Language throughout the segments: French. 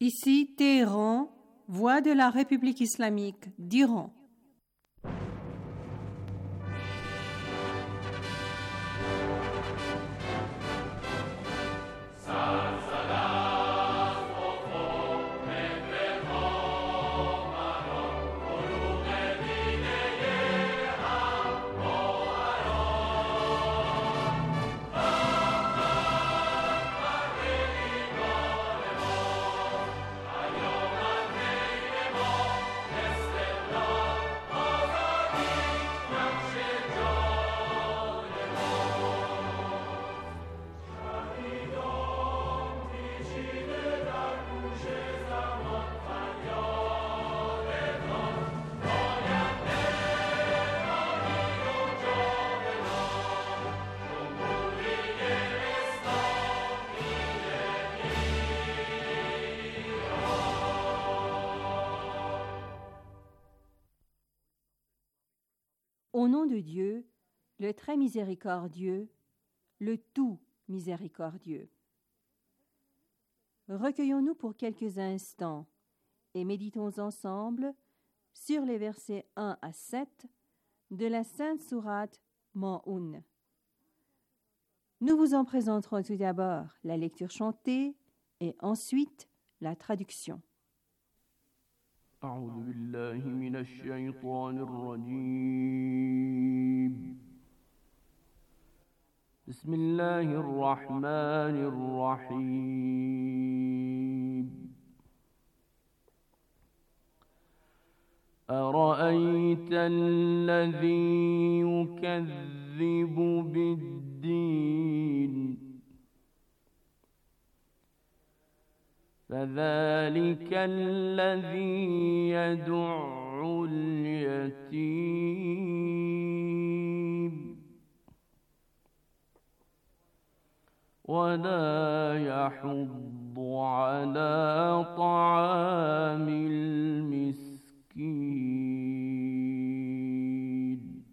Ici Téhéran, voix de la République islamique d'Iran. Au nom de Dieu, le très miséricordieux, le tout miséricordieux. Recueillons-nous pour quelques instants et méditons ensemble sur les versets 1 à 7 de la Sainte Sourate Maûn. Nous vous en présenterons tout d'abord la lecture chantée et ensuite la traduction. أعوذ بالله من الشيطان الرجيم بسم الله الرحمن الرحيم أرأيت الذي يكذب بالدين فذلك الذي يدع اليتيم ولا يحض على طعام المسكين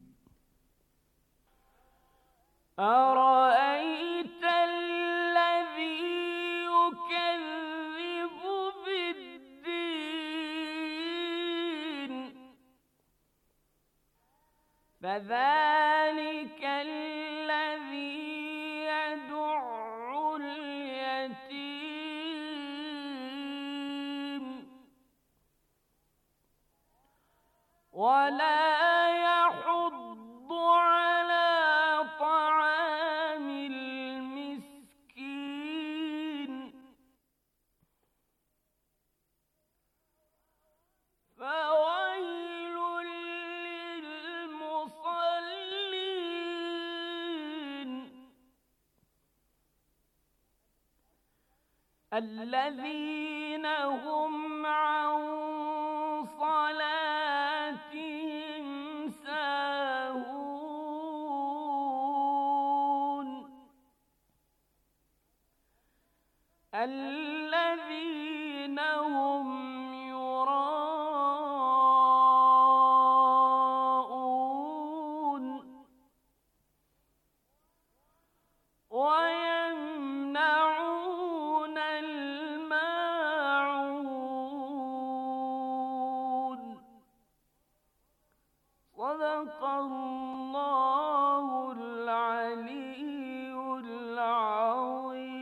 أرأيت الذي يكذب بالدين فذلك الذي يدع اليتيم ولا يحض على طعام المسكين فويل للمصلين الذين هم عن صلاتهم ساهون الذين هم يراءون ويمنعون الماعون صدق الله العلي العظيم.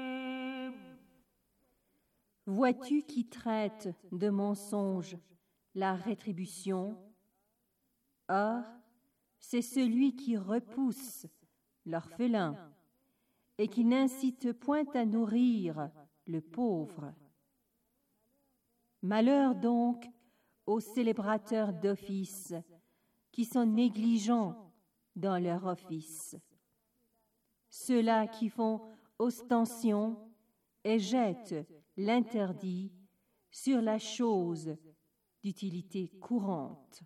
Vois-tu qui traite de mensonge la rétribution? Or, c'est celui qui repousse l'orphelin et qui n'incite point à nourrir le pauvre. Malheur donc aux célébrateurs d'office qui sont négligents dans leur office, ceux-là qui font ostension et jettent l'interdit sur la chose d'utilité courante.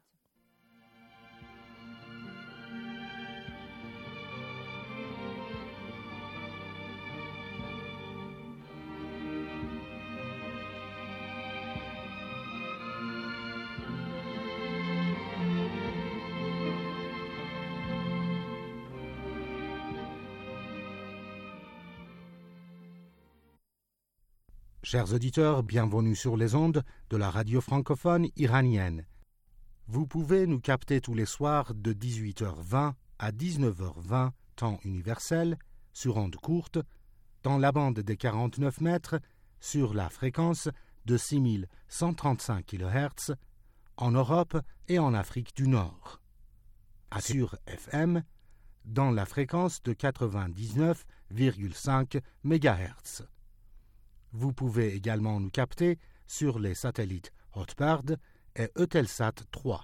Chers auditeurs, bienvenue sur les ondes de la radio francophone iranienne. Vous pouvez nous capter tous les soirs de 18h20 à 19h20, temps universel, sur ondes courtes, dans la bande des 49 mètres, sur la fréquence de 6135 kHz, en Europe et en Afrique du Nord. Sur FM, dans la fréquence de 99,5 MHz. Vous pouvez également nous capter sur les satellites Hotbird et Eutelsat 3.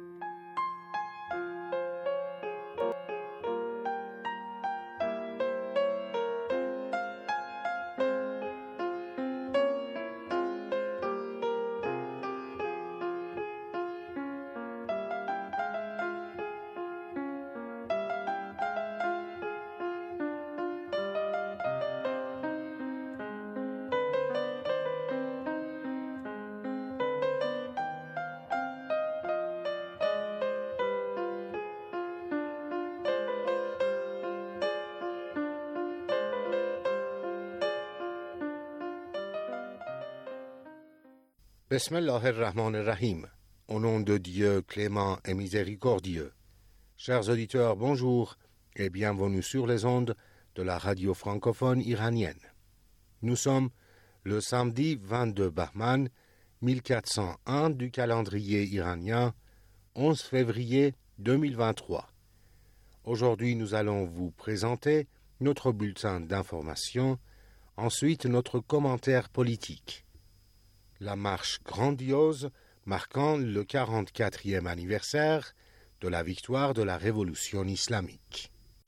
Bismillah ar-Rahman ar-Rahim. Au nom de Dieu clément et miséricordieux. Chers auditeurs, bonjour et bienvenue sur les ondes de la radio francophone iranienne. Nous sommes le samedi 22 Bahman 1401 du calendrier iranien, 11 février 2023. Aujourd'hui, nous allons vous présenter notre bulletin d'information, ensuite notre commentaire politique. La marche grandiose marquant le 44e anniversaire de la victoire de la Révolution islamique.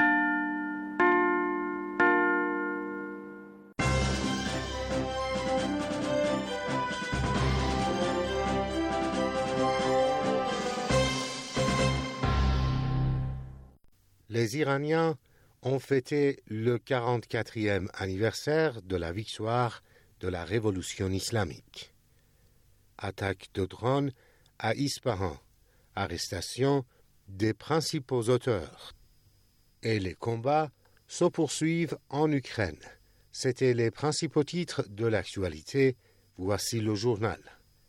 Les Iraniens ont fêté le 44e anniversaire de la victoire de la Révolution islamique. Attaque de drones à Ispahan, arrestation des principaux auteurs. Et les combats se poursuivent en Ukraine. C'étaient les principaux titres de l'actualité. Voici le journal.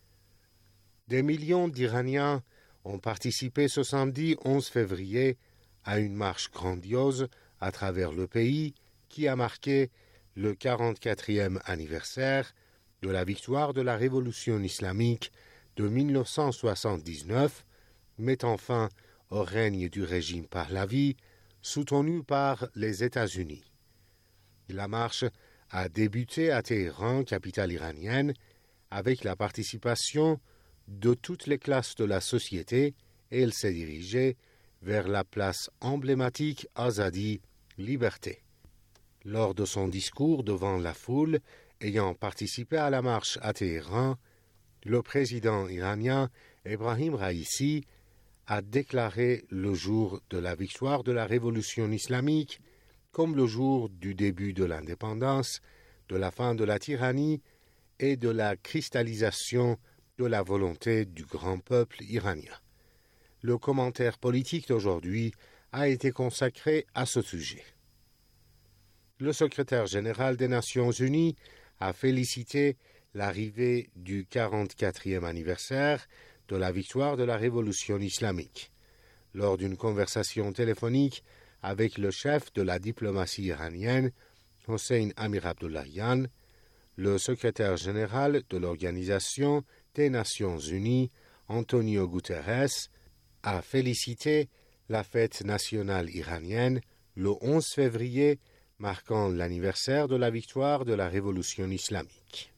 Des millions d'Iraniens ont participé ce samedi 11 février à une marche grandiose à travers le pays qui a marqué le 44e anniversaire de la victoire de la Révolution islamique de 1979, mettant fin au règne du régime Pahlavi, soutenu par les États-Unis. La marche a débuté à Téhéran, capitale iranienne, avec la participation de toutes les classes de la société et elle s'est dirigée vers la place emblématique Azadi, Liberté. Lors de son discours devant la foule, ayant participé à la marche à Téhéran, le président iranien Ebrahim Raïssi a déclaré le jour de la victoire de la Révolution islamique comme le jour du début de l'indépendance, de la fin de la tyrannie et de la cristallisation de la volonté du grand peuple iranien. Le commentaire politique d'aujourd'hui a été consacré à ce sujet. Le secrétaire général des Nations Unies a félicité l'arrivée du 44e anniversaire de la victoire de la Révolution islamique. Lors d'une conversation téléphonique avec le chef de la diplomatie iranienne, Hossein Amir-Abdollahian, le secrétaire général de l'Organisation des Nations Unies, Antonio Guterres, a félicité la fête nationale iranienne le 11 février marquant l'anniversaire de la victoire de la Révolution islamique.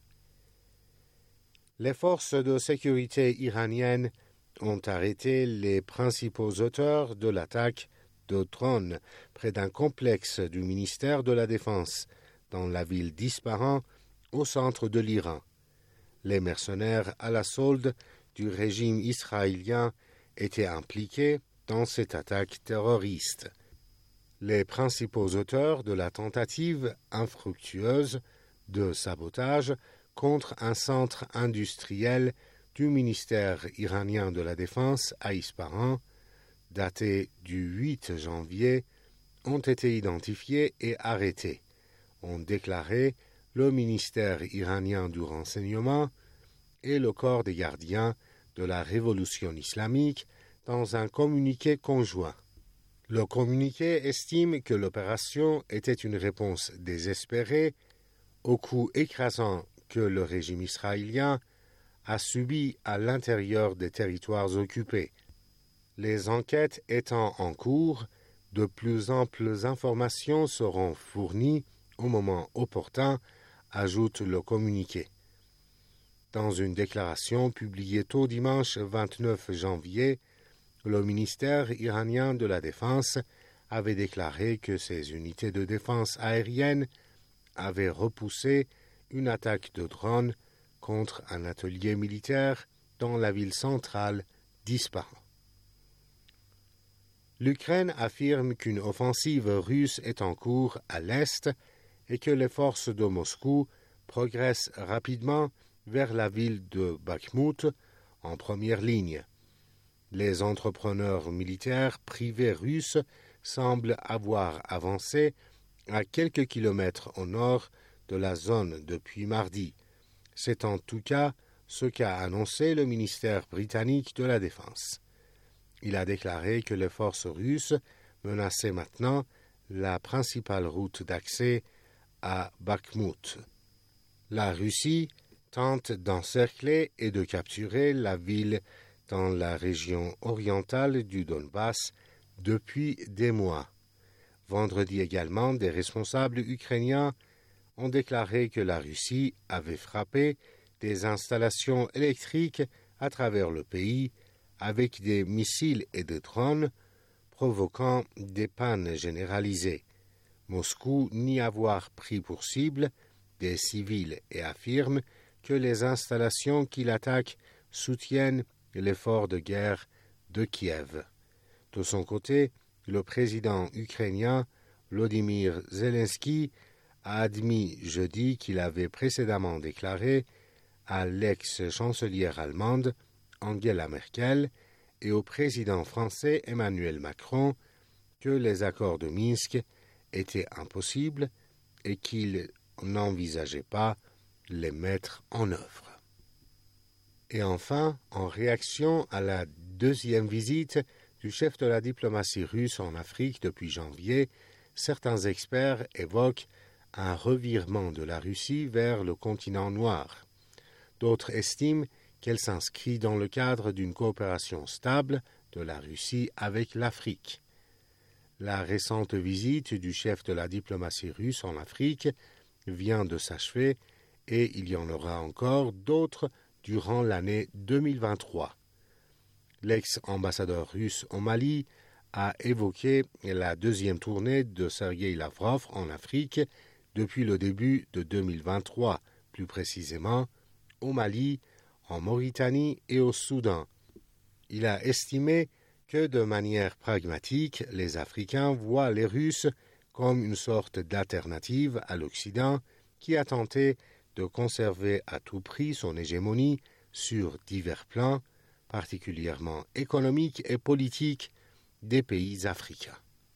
Les forces de sécurité iraniennes ont arrêté les principaux auteurs de l'attaque de drones près d'un complexe du ministère de la Défense dans la ville d'Ispahan, au centre de l'Iran. Les mercenaires à la solde du régime israélien étaient impliqués dans cette attaque terroriste. Les principaux auteurs de la tentative infructueuse de sabotage contre un centre industriel du ministère iranien de la Défense à Ispahan, daté du 8 janvier, ont été identifiés et arrêtés, ont déclaré le ministère iranien du renseignement et le corps des gardiens de la révolution islamique dans un communiqué conjoint. Le communiqué estime que l'opération était une réponse désespérée au coup écrasant que le régime israélien a subi à l'intérieur des territoires occupés. Les enquêtes étant en cours, de plus amples informations seront fournies au moment opportun, ajoute le communiqué. Dans une déclaration publiée tôt dimanche 29 janvier, le ministère iranien de la Défense avait déclaré que ses unités de défense aérienne avaient repoussé une attaque de drone contre un atelier militaire dans la ville centrale d'Ispahan. L'Ukraine affirme qu'une offensive russe est en cours à l'est et que les forces de Moscou progressent rapidement vers la ville de Bakhmout en première ligne. Les entrepreneurs militaires privés russes semblent avoir avancé à quelques kilomètres au nord de la zone depuis mardi. C'est en tout cas ce qu'a annoncé le ministère britannique de la Défense. Il a déclaré que les forces russes menaçaient maintenant la principale route d'accès à Bakhmout. La Russie tente d'encercler et de capturer la ville dans la région orientale du Donbass depuis des mois. Vendredi également, des responsables ukrainiens ont déclaré que la Russie avait frappé des installations électriques à travers le pays avec des missiles et des drones, provoquant des pannes généralisées. Moscou nie avoir pris pour cible des civils et affirme que les installations qu'il attaque soutiennent l'effort de guerre de Kiev. De son côté, le président ukrainien Volodymyr Zelensky a admis jeudi qu'il avait précédemment déclaré à l'ex-chancelière allemande Angela Merkel et au président français Emmanuel Macron que les accords de Minsk étaient impossibles et qu'il n'envisageait pas les mettre en œuvre. Et enfin, en réaction à la deuxième visite du chef de la diplomatie russe en Afrique depuis janvier, certains experts évoquent un revirement de la Russie vers le continent noir. D'autres estiment qu'elle s'inscrit dans le cadre d'une coopération stable de la Russie avec l'Afrique. La récente visite du chef de la diplomatie russe en Afrique vient de s'achever et il y en aura encore d'autres durant l'année 2023. L'ex-ambassadeur russe au Mali a évoqué la deuxième tournée de Sergueï Lavrov en Afrique depuis le début de 2023, plus précisément au Mali, en Mauritanie et au Soudan. Il a estimé que de manière pragmatique, les Africains voient les Russes comme une sorte d'alternative à l'Occident qui a tenté de conserver à tout prix son hégémonie sur divers plans, particulièrement économiques et politiques, des pays africains.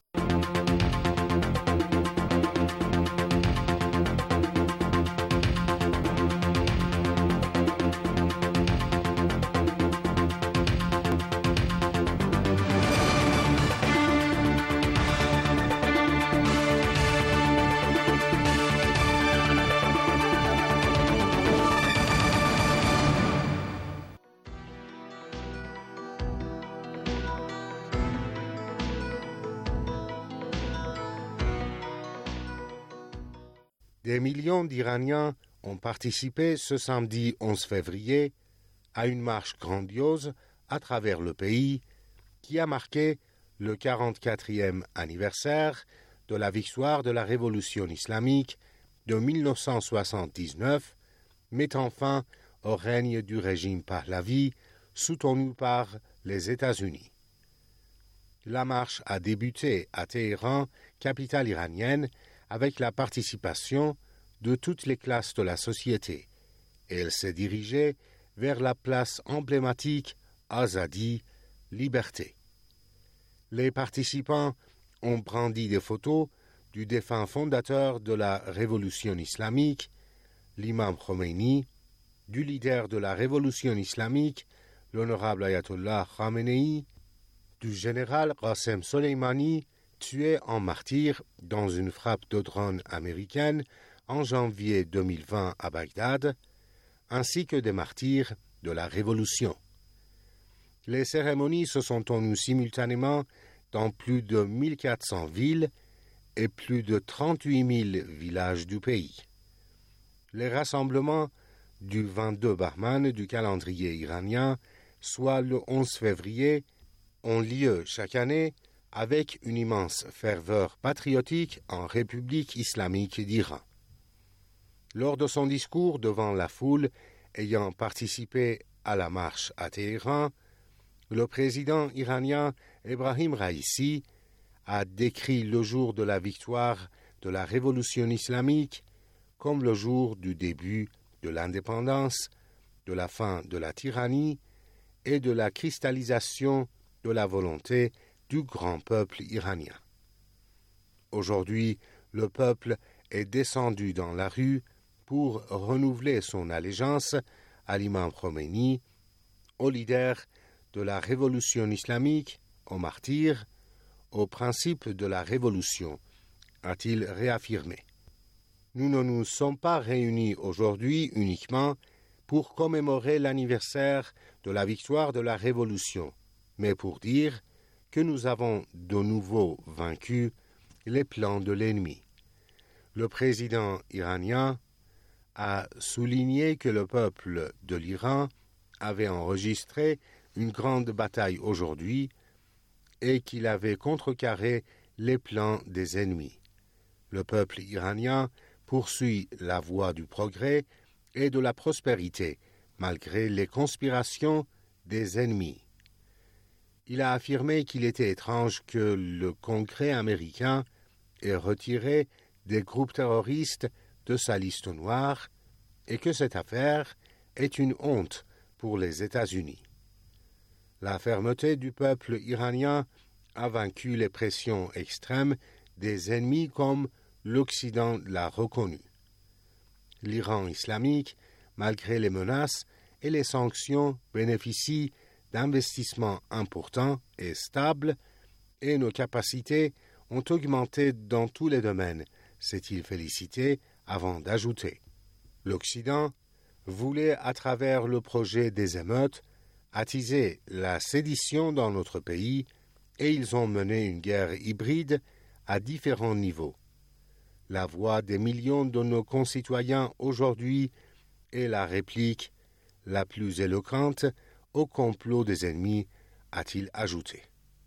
Des millions d'Iraniens ont participé ce samedi 11 février à une marche grandiose à travers le pays qui a marqué le 44e anniversaire de la victoire de la révolution islamique de 1979, mettant fin au règne du régime Pahlavi soutenu par les États-Unis. La marche a débuté à Téhéran, capitale iranienne, avec la participation de toutes les classes de la société, et elle s'est dirigée vers la place emblématique Azadi, Liberté. Les participants ont brandi des photos du défunt fondateur de la révolution islamique, l'imam Khomeini, du leader de la révolution islamique, l'honorable Ayatollah Khamenei, du général Qassem Soleimani, tué en martyr dans une frappe de drone américaine en janvier 2020 à Bagdad, ainsi que des martyrs de la Révolution. Les cérémonies se sont tenues simultanément dans plus de 1400 villes et plus de 38 000 villages du pays. Les rassemblements du 22 Bahman du calendrier iranien, soit le 11 février, ont lieu chaque année avec une immense ferveur patriotique en République islamique d'Iran. Lors de son discours devant la foule ayant participé à la marche à Téhéran, le président iranien Ebrahim Raïssi a décrit le jour de la victoire de la révolution islamique comme le jour du début de l'indépendance, de la fin de la tyrannie et de la cristallisation de la volonté du grand peuple iranien. Aujourd'hui, le peuple est descendu dans la rue pour renouveler son allégeance à l'imam Khomeini, au leader de la révolution islamique, aux martyrs, aux principes de la révolution, a-t-il réaffirmé. Nous ne nous sommes pas réunis aujourd'hui uniquement pour commémorer l'anniversaire de la victoire de la révolution, mais pour dire que nous avons de nouveau vaincu les plans de l'ennemi. Le président iranien a souligné que le peuple de l'Iran avait enregistré une grande bataille aujourd'hui et qu'il avait contrecarré les plans des ennemis. Le peuple iranien poursuit la voie du progrès et de la prospérité malgré les conspirations des ennemis. Il a affirmé qu'il était étrange que le Congrès américain ait retiré des groupes terroristes de sa liste noire et que cette affaire est une honte pour les États-Unis. La fermeté du peuple iranien a vaincu les pressions extrêmes des ennemis comme l'Occident l'a reconnu. L'Iran islamique, malgré les menaces et les sanctions, bénéficie d'investissements importants et stables et nos capacités ont augmenté dans tous les domaines, s'est-il félicité avant d'ajouter. L'Occident voulait, à travers le projet des émeutes, attiser la sédition dans notre pays et ils ont mené une guerre hybride à différents niveaux. La voix des millions de nos concitoyens aujourd'hui est la réplique la plus éloquente au complot des ennemis, a-t-il ajouté.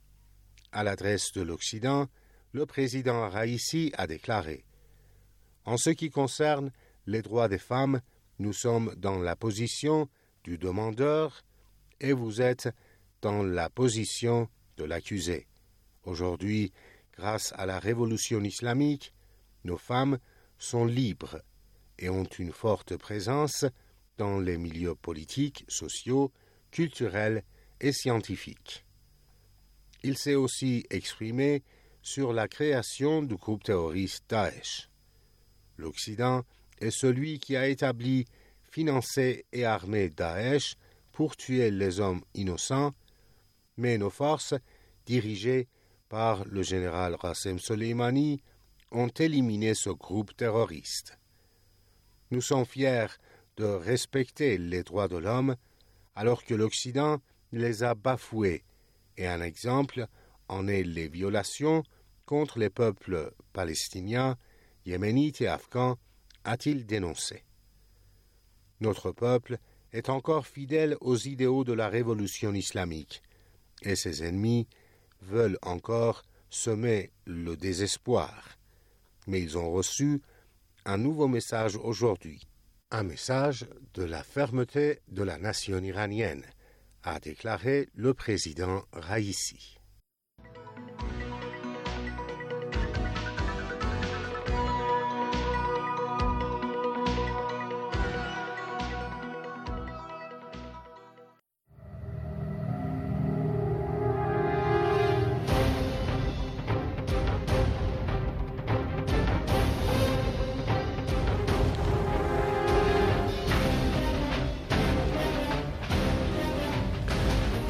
À l'adresse de l'Occident, le président Raïssi a déclaré « En ce qui concerne les droits des femmes, nous sommes dans la position du demandeur et vous êtes dans la position de l'accusé. Aujourd'hui, grâce à la révolution islamique, nos femmes sont libres et ont une forte présence dans les milieux politiques, sociaux, culturels et scientifiques. » Il s'est aussi exprimé sur la création du groupe terroriste Daesh. L'Occident est celui qui a établi, financé et armé Daesh pour tuer les hommes innocents, mais nos forces, dirigées par le général Qassem Soleimani, ont éliminé ce groupe terroriste. Nous sommes fiers de respecter les droits de l'homme alors que l'Occident les a bafoués, et un exemple en est les violations contre les peuples palestiniens, yéménites et afghans, a-t-il dénoncé. Notre peuple est encore fidèle aux idéaux de la révolution islamique, et ses ennemis veulent encore semer le désespoir. Mais ils ont reçu un nouveau message aujourd'hui, un message de la fermeté de la nation iranienne, a déclaré le président Raïssi.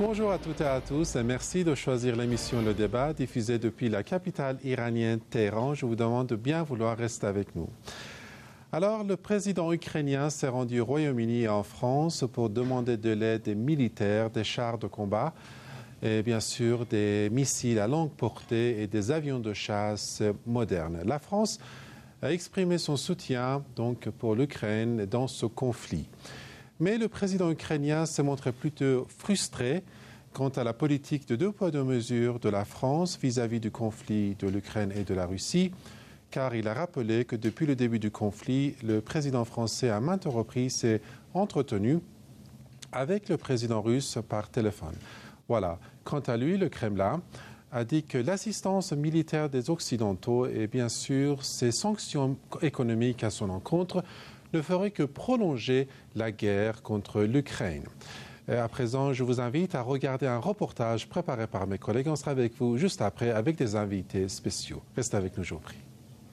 Bonjour à toutes et à tous et merci de choisir l'émission Le Débat diffusée depuis la capitale iranienne Téhéran. Je vous demande de bien vouloir rester avec nous. Alors, le président ukrainien s'est rendu au Royaume-Uni et en France pour demander de l'aide militaire, des chars de combat et bien sûr des missiles à longue portée et des avions de chasse modernes. La France a exprimé son soutien donc pour l'Ukraine dans ce conflit. Mais le président ukrainien s'est montré plutôt frustré quant à la politique de deux poids deux mesures de la France vis-à-vis du conflit de l'Ukraine et de la Russie, car il a rappelé que depuis le début du conflit, le président français à maintes reprises s'est entretenu avec le président russe par téléphone. Voilà. Quant à lui, le Kremlin a dit que l'assistance militaire des Occidentaux et bien sûr ces sanctions économiques à son encontre ne feraient que prolonger la guerre contre l'Ukraine. À présent, je vous invite à regarder un reportage préparé par mes collègues. On sera avec vous juste après avec des invités spéciaux. Restez avec nous, je vous prie.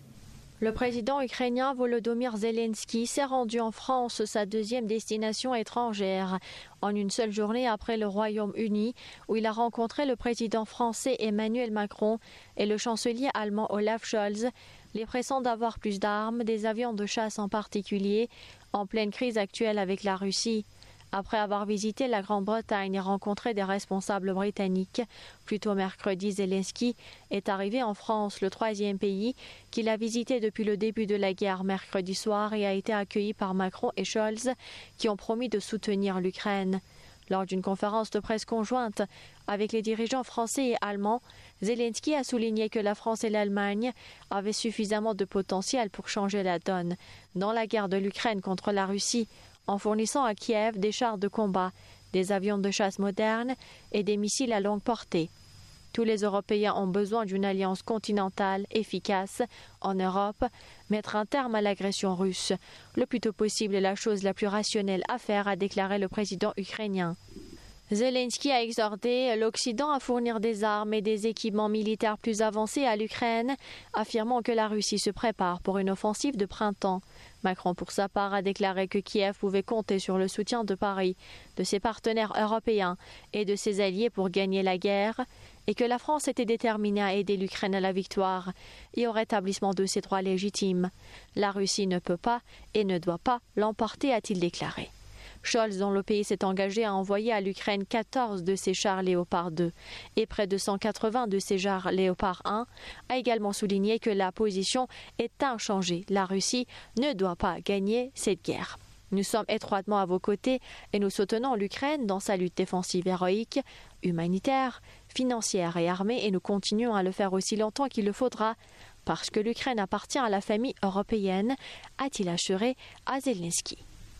Le président ukrainien Volodymyr Zelensky s'est rendu en France, sa deuxième destination étrangère, en une seule journée après le Royaume-Uni, où il a rencontré le président français Emmanuel Macron et le chancelier allemand Olaf Scholz, les pressant d'avoir plus d'armes, des avions de chasse en particulier, en pleine crise actuelle avec la Russie. Après avoir visité la Grande-Bretagne et rencontré des responsables britanniques, plus tôt mercredi, Zelensky est arrivé en France, le troisième pays qu'il a visité depuis le début de la guerre mercredi soir et a été accueilli par Macron et Scholz qui ont promis de soutenir l'Ukraine. Lors d'une conférence de presse conjointe avec les dirigeants français et allemands, Zelensky a souligné que la France et l'Allemagne avaient suffisamment de potentiel pour changer la donne dans la guerre de l'Ukraine contre la Russie, en fournissant à Kiev des chars de combat, des avions de chasse modernes et des missiles à longue portée. Tous les Européens ont besoin d'une alliance continentale efficace en Europe, mettre un terme à l'agression russe. Le plus tôt possible est la chose la plus rationnelle à faire, a déclaré le président ukrainien. Zelensky a exhorté l'Occident à fournir des armes et des équipements militaires plus avancés à l'Ukraine, affirmant que la Russie se prépare pour une offensive de printemps. Macron, pour sa part, a déclaré que Kiev pouvait compter sur le soutien de Paris, de ses partenaires européens et de ses alliés pour gagner la guerre, et que la France était déterminée à aider l'Ukraine à la victoire et au rétablissement de ses droits légitimes. La Russie ne peut pas et ne doit pas l'emporter, a-t-il déclaré. Scholz, dont le pays s'est engagé à envoyer à l'Ukraine 14 de ses chars Léopard 2 et près de 180 de ses chars Léopard 1, a également souligné que la position est inchangée. La Russie ne doit pas gagner cette guerre. Nous sommes étroitement à vos côtés et nous soutenons l'Ukraine dans sa lutte défensive héroïque, humanitaire, financière et armée, et nous continuons à le faire aussi longtemps qu'il le faudra, parce que l'Ukraine appartient à la famille européenne, a-t-il assuré à Zelensky.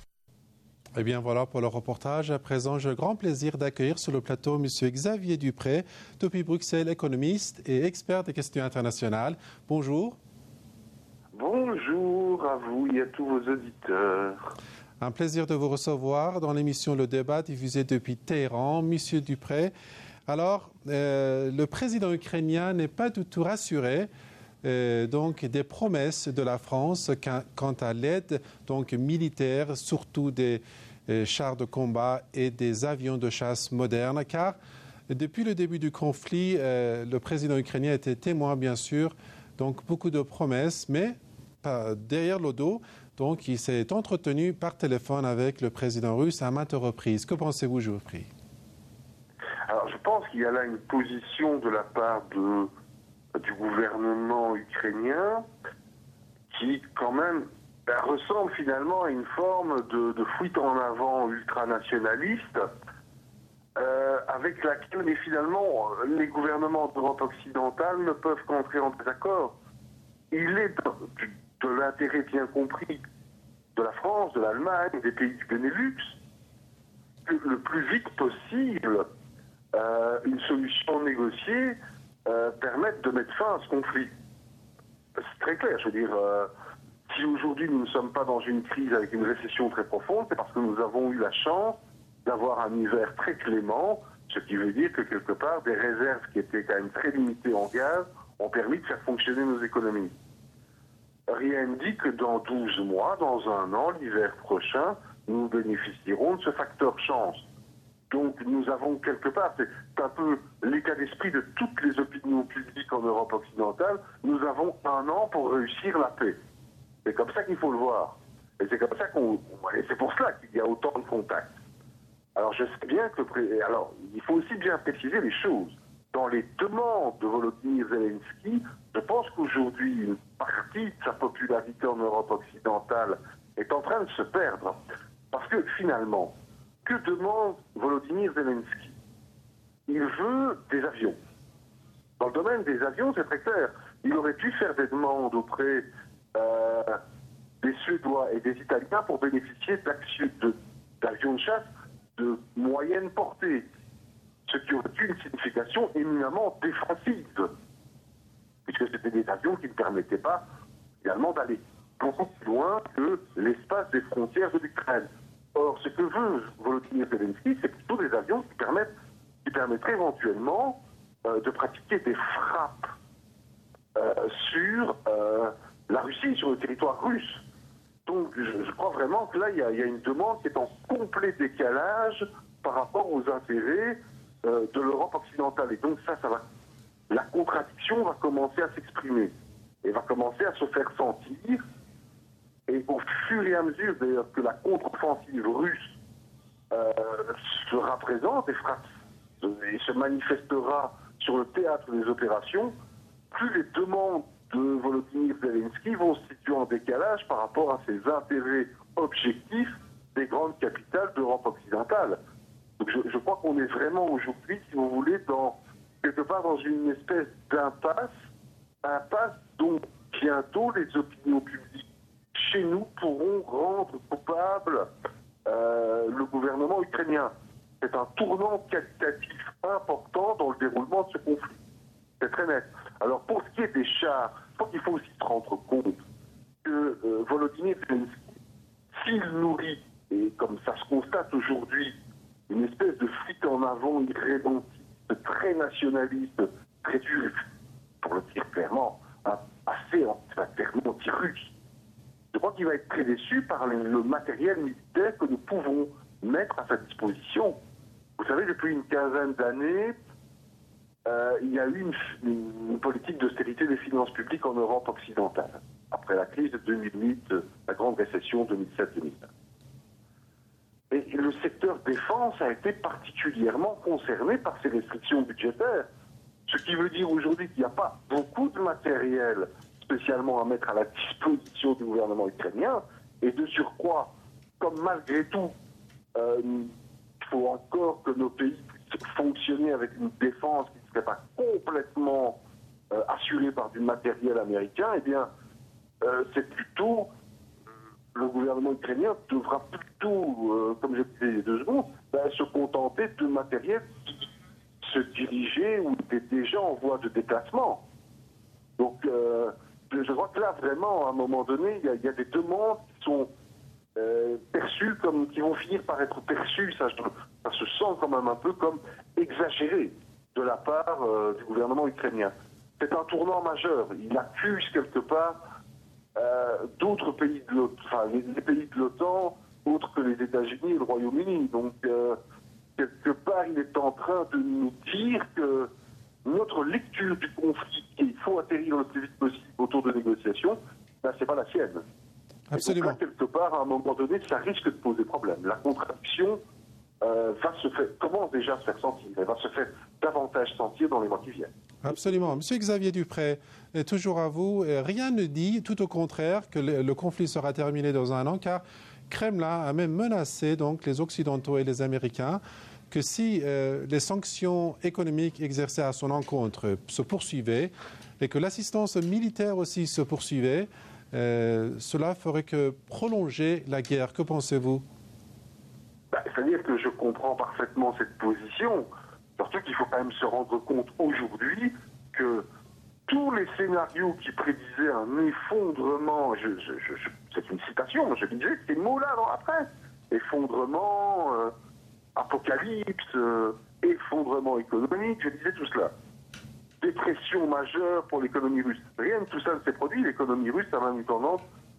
Eh bien voilà pour le reportage. À présent, j'ai le grand plaisir d'accueillir sur le plateau M. Xavier Dupré, depuis Bruxelles, économiste et expert des questions internationales. Bonjour. Bonjour à vous et à tous vos auditeurs. Un plaisir de vous recevoir dans l'émission Le Débat diffusée depuis Téhéran. Monsieur Dupré, alors, le président ukrainien n'est pas du tout rassuré donc des promesses de la France quant à l'aide donc militaire, surtout des chars de combat et des avions de chasse modernes, car depuis le début du conflit, le président ukrainien était témoin, bien sûr, donc beaucoup de promesses, mais derrière le dos, donc il s'est entretenu par téléphone avec le président russe à maintes reprises. Que pensez-vous, je vous prie? Alors, je pense qu'il y a là une position de la part du gouvernement ukrainien qui, quand même, ressemble finalement à une forme de fuite en avant ultranationaliste avec laquelle, mais finalement, les gouvernements d'Europe occidentale ne peuvent qu'entrer en désaccord. Il est de l'intérêt bien compris de la France, de l'Allemagne, des pays du Benelux, que le plus vite possible, une solution négociée permette de mettre fin à ce conflit. C'est très clair, je veux dire, si aujourd'hui nous ne sommes pas dans une crise avec une récession très profonde, c'est parce que nous avons eu la chance d'avoir un hiver très clément, ce qui veut dire que quelque part, des réserves qui étaient quand même très limitées en gaz ont permis de faire fonctionner nos économies. Rien ne dit que dans 12 mois, dans un an, l'hiver prochain, nous bénéficierons de ce facteur chance. Donc nous avons quelque part, c'est un peu l'état d'esprit de toutes les opinions publiques en Europe occidentale, nous avons 1 an pour réussir la paix. C'est comme ça qu'il faut le voir. Et c'est comme ça c'est pour cela qu'il y a autant de contacts. Alors je sais bien que alors il faut aussi bien préciser les choses. Dans les demandes de Volodymyr Zelensky, je pense qu'aujourd'hui une partie de sa popularité en Europe occidentale est en train de se perdre. Parce que finalement, que demande Volodymyr Zelensky? Il veut des avions. Dans le domaine des avions, c'est très clair. Il aurait pu faire des demandes auprès des Suédois et des Italiens pour bénéficier d'avions de chasse de moyenne portée, ce qui aurait eu une signification éminemment défensive, puisque c'était des avions qui ne permettaient pas, finalement, d'aller beaucoup plus loin que l'espace des frontières de l'Ukraine. Or, ce que veut Volodymyr Zelensky, c'est plutôt des avions qui permettraient éventuellement de pratiquer des frappes sur la Russie, sur le territoire russe. Donc, je crois vraiment que là, il y a une demande qui est en complet décalage par rapport aux intérêts de l'Europe occidentale. Et donc, la contradiction va commencer à s'exprimer et va commencer à se faire sentir. Et au fur et à mesure, d'ailleurs, que la contre-offensive russe sera présente et se manifestera sur le théâtre des opérations, plus les demandes de Volodymyr Zelensky vont se situer en décalage par rapport à ses intérêts objectifs des grandes capitales d'Europe occidentale. Donc je crois qu'on est vraiment aujourd'hui, si vous voulez, quelque part dans une espèce d'impasse dont bientôt les opinions publiques chez nous pourront rendre coupable le gouvernement ukrainien. C'est un tournant qualitatif important dans le déroulement de ce conflit. C'est très net. Alors pour ce qui est des chars, je crois qu'il faut aussi se rendre compte que Volodymyr Zelensky, s'il nourrit, et comme ça se constate aujourd'hui, une espèce de fuite en avant irrédemptible, très nationaliste, très dur, pour le dire clairement, assez anti-russe. Je crois qu'il va être très déçu par le matériel militaire que nous pouvons mettre à sa disposition. Vous savez, depuis une quinzaine d'années, il y a eu une politique d'austérité des finances publiques en Europe occidentale, après la crise de 2008, la grande récession 2007-2009. Et le secteur défense a été particulièrement concerné par ces restrictions budgétaires, ce qui veut dire aujourd'hui qu'il n'y a pas beaucoup de matériel spécialement à mettre à la disposition du gouvernement ukrainien, et de surcroît, comme malgré tout, il faut encore que nos pays puissent fonctionner avec une défense qui ne serait pas complètement assurée par du matériel américain, eh bien, c'est plutôt, le gouvernement ukrainien devra plutôt, comme je disais il y a 2 secondes, se contenter de matériel qui se dirigeait ou était déjà en voie de déplacement. Donc, je crois que là, vraiment, à un moment donné, il y a des demandes qui sont perçues comme, qui vont finir par être perçues, ça se sent quand même un peu comme exagéré de la part du gouvernement ukrainien. C'est un tournant majeur. Il accuse quelque part d'autres pays de l'OTAN, enfin les pays de l'OTAN, autres que les États-Unis et le Royaume-Uni. Donc, quelque part, il est en train de nous dire que notre lecture du conflit, qu'il faut atterrir le plus vite possible autour de négociations, c'est pas la sienne. Absolument. Et donc là, quelque part, à un moment donné, ça risque de poser problème. La contradiction commence déjà à se faire sentir. Elle va se faire davantage sentir dans les mois qui viennent. Absolument. Monsieur Xavier Dupré, toujours à vous. Rien ne dit, tout au contraire, que le conflit sera terminé dans 1 an, car Kremlin a même menacé donc les Occidentaux et les Américains que si les sanctions économiques exercées à son encontre se poursuivaient et que l'assistance militaire aussi se poursuivait, cela ferait que prolonger la guerre. Que pensez-vous ? C'est-à-dire que je comprends parfaitement cette position, surtout qu'il faut quand même se rendre compte aujourd'hui que tous les scénarios qui prédisaient un effondrement, c'est une citation, je disais ces mots-là dans la presse, effondrement, apocalypse, effondrement économique, je disais tout cela. Dépression majeure pour l'économie russe. Rien de tout ça ne s'est produit, l'économie russe a même eu tendance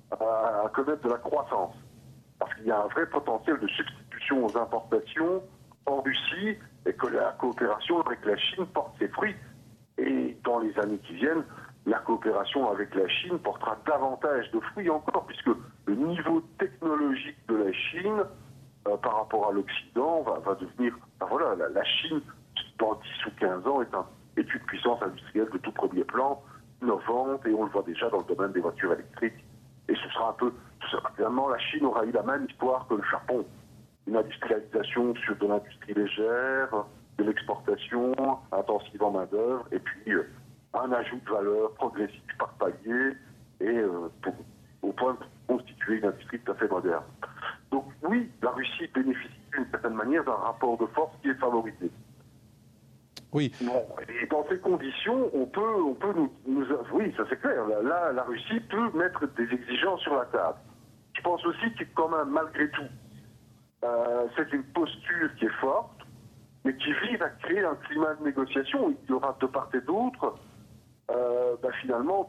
à connaître de la croissance. Parce qu'il y a un vrai potentiel de substitution aux importations en Russie et que la coopération avec la Chine porte ses fruits. Et dans les années qui viennent, la coopération avec la Chine portera davantage de fruits encore, puisque le niveau technologique de la Chine par rapport à l'Occident va devenir... la Chine, dans 10 ou 15 ans, est une puissance industrielle de tout premier plan, innovante, et on le voit déjà dans le domaine des voitures électriques. Et ce sera finalement, la Chine aura eu la même histoire que le Japon. Une industrialisation sur de l'industrie légère, de l'exportation, intensive en main-d'œuvre, et puis un ajout de valeur progressif par palier, et au point de constituer une industrie tout à fait moderne. Donc oui, la Russie bénéficie d'une certaine manière d'un rapport de force qui est favorisé. Oui. Bon, et dans ces conditions, on peut oui, ça c'est clair. Là, la Russie peut mettre des exigences sur la table. Je pense aussi que quand même, malgré tout, c'est une posture qui est forte, mais qui vise à créer un climat de négociation. Il y aura de part et d'autre, finalement,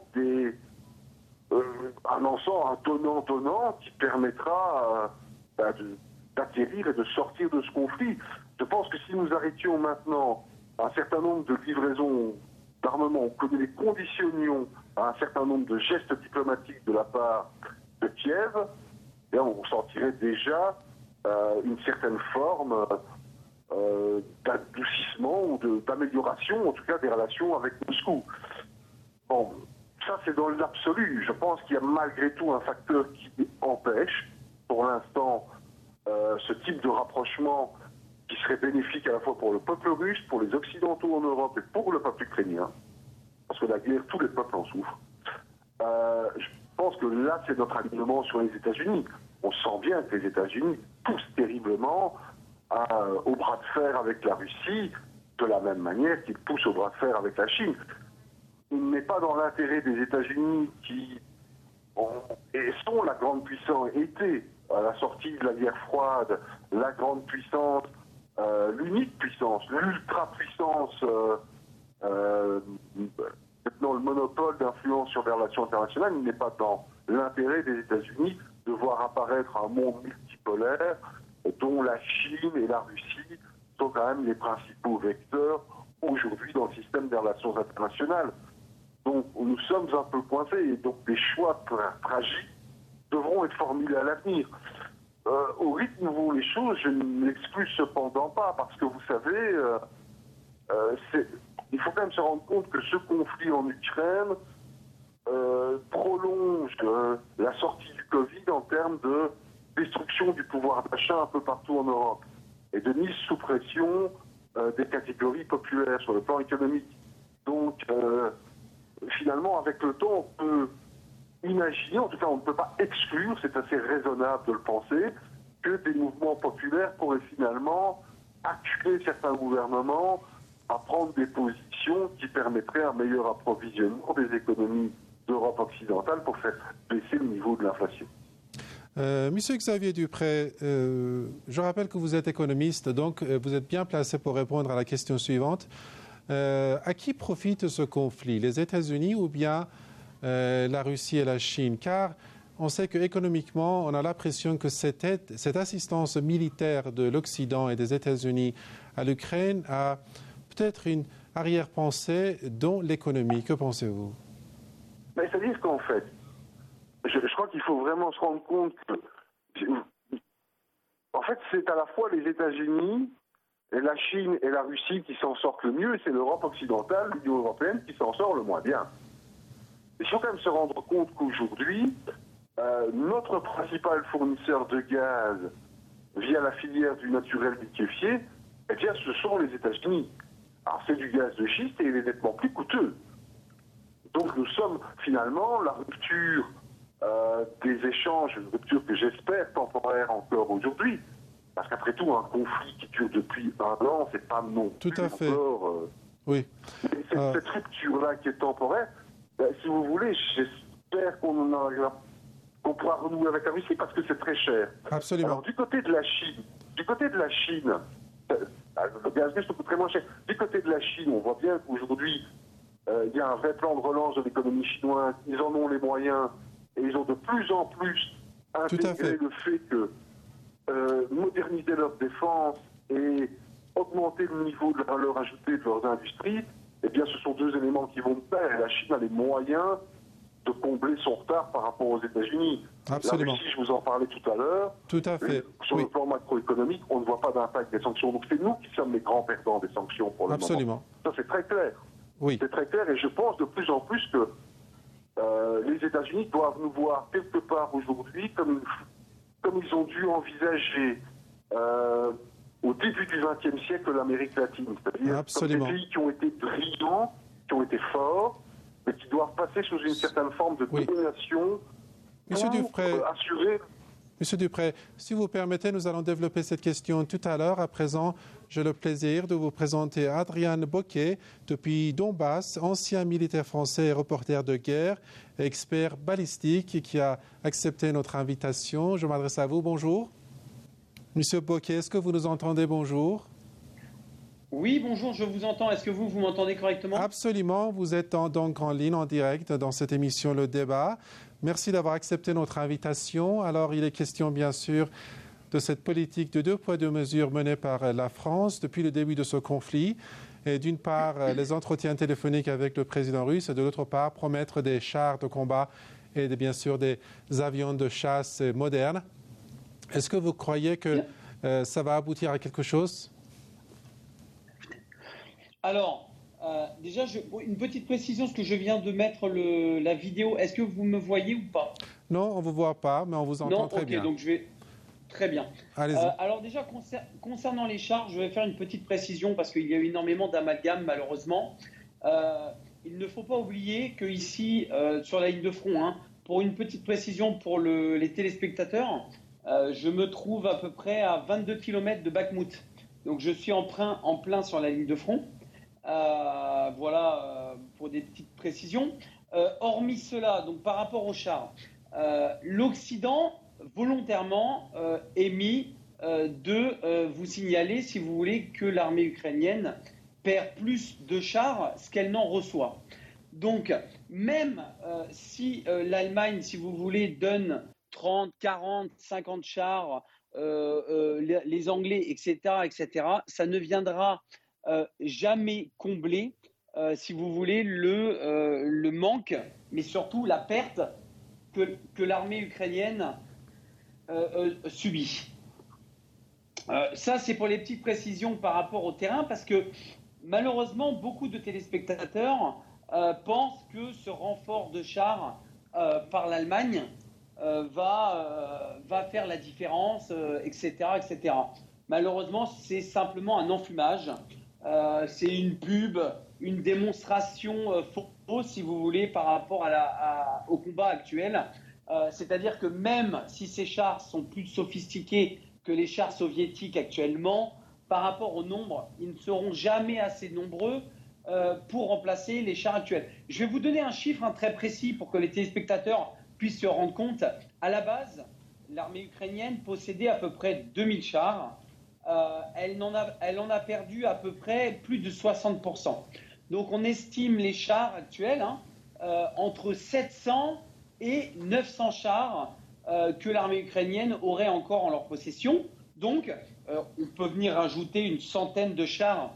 un ensemble, un donnant-donnant qui permettra d'acquérir et de sortir de ce conflit. Je pense que si nous arrêtions maintenant un certain nombre de livraisons d'armement, que nous les conditionnions à un certain nombre de gestes diplomatiques de la part de Kiev, on sentirait déjà une certaine forme d'adoucissement ou d'amélioration, en tout cas des relations avec Moscou. Bon, ça c'est dans l'absolu. Je pense qu'il y a malgré tout un facteur qui empêche, pour l'instant, ce type de rapprochement qui serait bénéfique à la fois pour le peuple russe, pour les Occidentaux en Europe et pour le peuple ukrainien, parce que la guerre, tous les peuples en souffrent. Je pense que là, c'est notre alignement sur les États-Unis. On sent bien que les États-Unis poussent terriblement au bras de fer avec la Russie, de la même manière qu'ils poussent au bras de fer avec la Chine. Il n'est pas dans l'intérêt des États-Unis qui sont la grande puissance, étaient à la sortie de la guerre froide, la grande puissance, l'unique puissance, l'ultra-puissance, maintenant le monopole d'influence sur les relations internationales. Il n'est pas dans l'intérêt des États-Unis de voir apparaître un monde multipolaire dont la Chine et la Russie sont quand même les principaux vecteurs aujourd'hui dans le système des relations internationales. Donc nous sommes un peu coincés et donc des choix tragiques devront être formulés à l'avenir. Au rythme où vont les choses, je ne l'exclus cependant pas, parce que vous savez, il faut quand même se rendre compte que ce conflit en Ukraine prolonge la sortie du Covid en termes de destruction du pouvoir d'achat un peu partout en Europe et de mise sous pression des catégories populaires sur le plan économique. Donc, finalement, avec le temps, on peut imaginer, en tout cas on ne peut pas exclure, c'est assez raisonnable de le penser, que des mouvements populaires pourraient finalement acculer certains gouvernements à prendre des positions qui permettraient un meilleur approvisionnement des économies d'Europe occidentale pour faire baisser le niveau de l'inflation. Monsieur Xavier Dupré, je rappelle que vous êtes économiste, donc vous êtes bien placé pour répondre à la question suivante. À qui profite ce conflit, les États-Unis ou bien la Russie et la Chine? Car on sait qu'économiquement, on a l'impression que cette assistance militaire de l'Occident et des États-Unis à l'Ukraine a peut-être une arrière-pensée dans l'économie. Que pensez-vous? C'est-à-dire qu'en fait, je crois qu'il faut vraiment se rendre compte que, en fait, c'est à la fois les États-Unis, et la Chine et la Russie qui s'en sortent le mieux, et c'est l'Europe occidentale, l'Union européenne qui s'en sort le moins bien. Il faut quand même se rendre compte qu'aujourd'hui, notre principal fournisseur de gaz via la filière du naturel liquéfié, eh bien, ce sont les États-Unis. Alors, c'est du gaz de schiste et il est nettement plus coûteux. Donc, nous sommes finalement la rupture des échanges, une rupture que j'espère temporaire encore aujourd'hui. Parce qu'après tout, un conflit qui dure depuis 1 an, c'est pas non plus tout à fait. encore... Oui. Cette rupture-là qui est temporaire, si vous voulez, j'espère qu'on pourra renouer avec la Russie parce que c'est très cher. Absolument. Alors, du côté de la Chine, le gaz russe coûte très moins cher. Du côté de la Chine, on voit bien qu'aujourd'hui, il y a un vrai plan de relance de l'économie chinoise. Ils en ont les moyens et ils ont de plus en plus intégré le fait que moderniser leur défense et augmenter le niveau de la valeur ajoutée de leurs industries, eh bien, ce sont deux éléments qui vont de pair. Et la Chine a les moyens de combler son retard par rapport aux États-Unis. Absolument. La Russie, je vous en parlais tout à l'heure. Tout à fait. Sur le plan macroéconomique, on ne voit pas d'impact des sanctions. Donc c'est nous qui sommes les grands perdants des sanctions pour le Absolument. moment. Ça, c'est très clair. Oui. C'est très clair et je pense de plus en plus que les États-Unis doivent nous voir quelque part aujourd'hui comme ils ont dû envisager au début du XXe siècle l'Amérique latine. C'est-à-dire comme des pays qui ont été brillants, qui ont été forts, mais qui doivent passer sous une certaine forme de domination pour assurer... Monsieur Dupré, si vous permettez, nous allons développer cette question tout à l'heure. À présent, j'ai le plaisir de vous présenter Adrian Bocquet, depuis Donbass, ancien militaire français et reporter de guerre, expert balistique, qui a accepté notre invitation. Je m'adresse à vous. Bonjour. Monsieur Bocquet, est-ce que vous nous entendez? Bonjour. Oui, bonjour, je vous entends. Est-ce que vous m'entendez correctement? Absolument. Vous êtes donc en ligne, en direct, dans cette émission Le Débat. Merci d'avoir accepté notre invitation. Alors, il est question, bien sûr, de cette politique de 2 poids 2 mesures menée par la France depuis le début de ce conflit. Et d'une part, les entretiens téléphoniques avec le président russe, et de l'autre part, promettre des chars de combat et bien sûr des avions de chasse modernes. Est-ce que vous croyez que ça va aboutir à quelque chose? Alors, déjà, une petite précision, parce que je viens de mettre la vidéo. Est-ce que vous me voyez ou pas? Non, on ne vous voit pas, mais on vous entend très bien. Donc je vais... Très bien. Allez-y. Alors déjà, concernant les chars, je vais faire une petite précision, parce qu'il y a eu énormément d'amalgames, malheureusement. Il ne faut pas oublier qu'ici, sur la ligne de front, pour une petite précision pour les téléspectateurs, je me trouve à peu près à 22 km de Bakhmout. Donc je suis en plein sur la ligne de front. Voilà, pour des petites précisions. Hormis cela, donc par rapport aux chars, l'Occident volontairement émis de vous signaler, si vous voulez, que l'armée ukrainienne perd plus de chars qu'elle n'en reçoit. Donc, même si l'Allemagne, si vous voulez, donne 30, 40, 50 chars, les Anglais, etc., ça ne viendra jamais combler, si vous voulez, le manque, mais surtout la perte que l'armée ukrainienne subit. Ça, c'est pour les petites précisions par rapport au terrain, parce que malheureusement, beaucoup de téléspectateurs pensent que ce renfort de chars par l'Allemagne va faire la différence, etc., etc. Malheureusement, c'est simplement un enfumage. C'est une pub, une démonstration fausse, si vous voulez, par rapport au combat actuel. C'est-à-dire que même si ces chars sont plus sophistiqués que les chars soviétiques actuellement, par rapport au nombre, ils ne seront jamais assez nombreux pour remplacer les chars actuels. Je vais vous donner un chiffre très précis pour que les téléspectateurs puissent se rendre compte. À la base, l'armée ukrainienne possédait à peu près 2000 chars. Elle en a perdu à peu près plus de 60%. Donc on estime les chars actuels entre 700 et 900 chars que l'armée ukrainienne aurait encore en leur possession. Donc on peut venir rajouter une centaine de chars,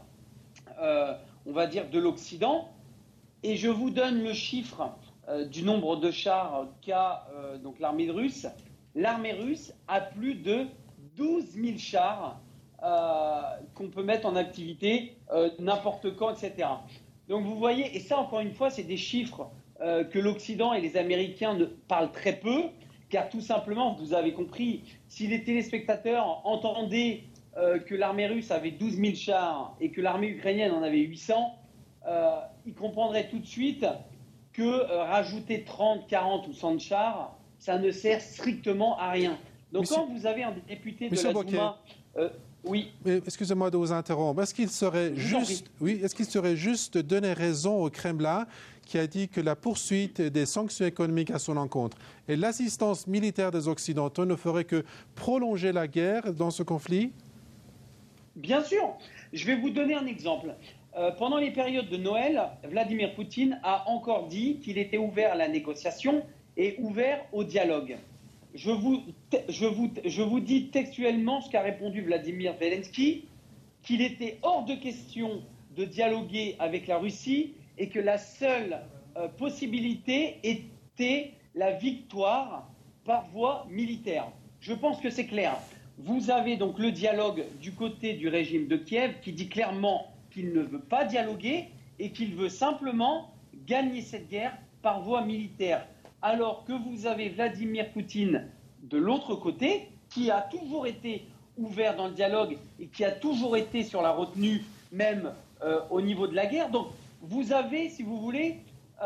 on va dire, de l'Occident. Et je vous donne le chiffre du nombre de chars qu'a donc l'armée russe. L'armée russe a plus de 12 000 chars qu'on peut mettre en activité n'importe quand, etc. Donc vous voyez, et ça encore une fois, c'est des chiffres que l'Occident et les Américains ne parlent très peu, car tout simplement, vous avez compris, si les téléspectateurs entendaient que l'armée russe avait 12 000 chars et que l'armée ukrainienne en avait 800, ils comprendraient tout de suite que rajouter 30, 40 ou 100 chars, ça ne sert strictement à rien. Donc quand vous avez un député de la Douma... Oui. Excusez-moi de vous interrompre. Est-ce qu'il serait juste de donner raison au Kremlin qui a dit que la poursuite des sanctions économiques à son encontre et l'assistance militaire des Occidentaux ne ferait que prolonger la guerre dans ce conflit? Bien sûr. Je vais vous donner un exemple. Pendant les périodes de Noël, Vladimir Poutine a encore dit qu'il était ouvert à la négociation et ouvert au dialogue. Je vous dis textuellement ce qu'a répondu Vladimir Zelensky. qu'il était hors de question de dialoguer avec la Russie et que la seule possibilité était la victoire par voie militaire. Je pense que c'est clair. Vous avez donc le dialogue du côté du régime de Kiev qui dit clairement qu'il ne veut pas dialoguer et qu'il veut simplement gagner cette guerre par voie militaire. Alors que vous avez Vladimir Poutine de l'autre côté, qui a toujours été ouvert dans le dialogue et qui a toujours été sur la retenue, même au niveau de la guerre. Donc vous avez, si vous voulez,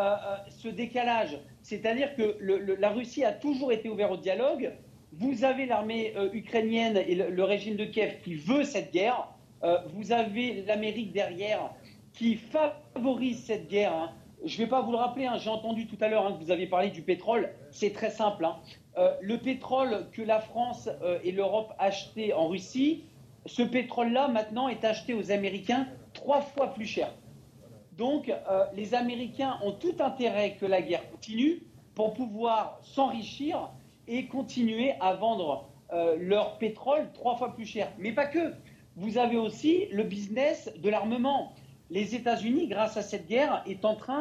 ce décalage. C'est-à-dire que la Russie a toujours été ouverte au dialogue. Vous avez l'armée ukrainienne et le régime de Kiev qui veut cette guerre. Vous avez l'Amérique derrière qui favorise cette guerre. Hein. Je ne vais pas vous le rappeler, hein, j'ai entendu tout à l'heure que vous avez parlé du pétrole. C'est très simple. Hein. Le pétrole que la France et l'Europe achetaient en Russie, ce pétrole-là maintenant est acheté aux Américains 3 fois plus cher. Donc les Américains ont tout intérêt que la guerre continue pour pouvoir s'enrichir et continuer à vendre leur pétrole 3 fois plus cher. Mais pas que. Vous avez aussi le business de l'armement. Les États-Unis, grâce à cette guerre, est en train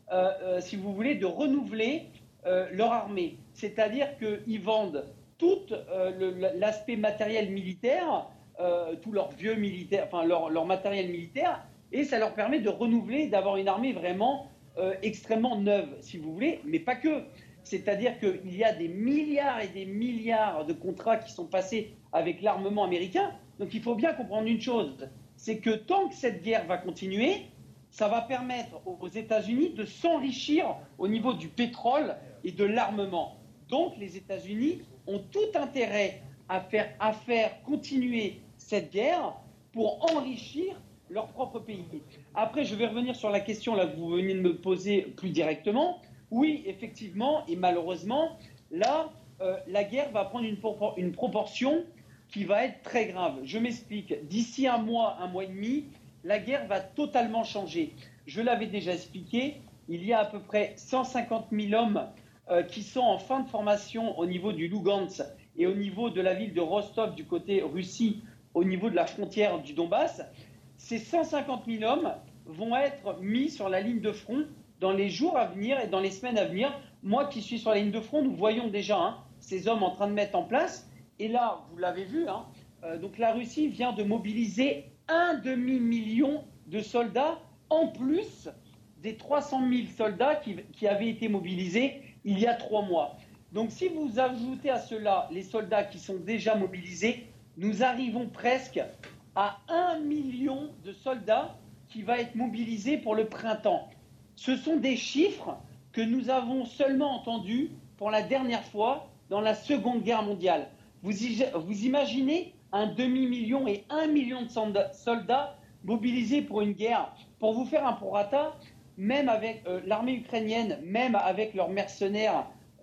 si vous voulez, de renouveler leur armée. C'est-à-dire qu'ils vendent tout l'aspect matériel militaire, tout leur vieux militaire, enfin leur matériel militaire, et ça leur permet de renouveler, d'avoir une armée vraiment extrêmement neuve, si vous voulez, mais pas que. C'est-à-dire qu'il y a des milliards et des milliards de contrats qui sont passés avec l'armement américain. Donc il faut bien comprendre une chose, c'est que tant que cette guerre va continuer, ça va permettre aux États-Unis de s'enrichir au niveau du pétrole et de l'armement. Donc les États-Unis ont tout intérêt à faire continuer cette guerre pour enrichir leur propre pays. Après, je vais revenir sur la question là, que vous venez de me poser plus directement. Oui, effectivement, et malheureusement, là, la guerre va prendre une proportion qui va être très grave. Je m'explique. D'ici un mois et demi, la guerre va totalement changer. Je l'avais déjà expliqué, il y a à peu près 150 000 hommes qui sont en fin de formation au niveau du Lugansk et au niveau de la ville de Rostov du côté Russie, au niveau de la frontière du Donbass. Ces 150 000 hommes vont être mis sur la ligne de front dans les jours à venir et dans les semaines à venir. Moi qui suis sur la ligne de front, nous voyons déjà ces hommes en train de mettre en place. Et là, vous l'avez vu, donc la Russie vient de mobiliser 1 demi-million de soldats en plus des 300 000 soldats qui avaient été mobilisés il y a 3 mois. Donc si vous ajoutez à cela les soldats qui sont déjà mobilisés, nous arrivons presque à 1 million de soldats qui va être mobilisé pour le printemps. Ce sont des chiffres que nous avons seulement entendus pour la dernière fois dans la Seconde Guerre mondiale. Vous imaginez un demi-million et 1 million de soldats mobilisés pour une guerre. Pour vous faire un prorata, même avec l'armée ukrainienne, même avec leurs mercenaires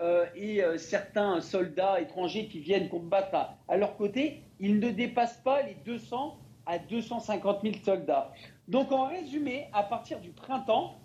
et certains soldats étrangers qui viennent combattre à leur côté, ils ne dépassent pas les 200 à 250 000 soldats. Donc en résumé, à partir du printemps,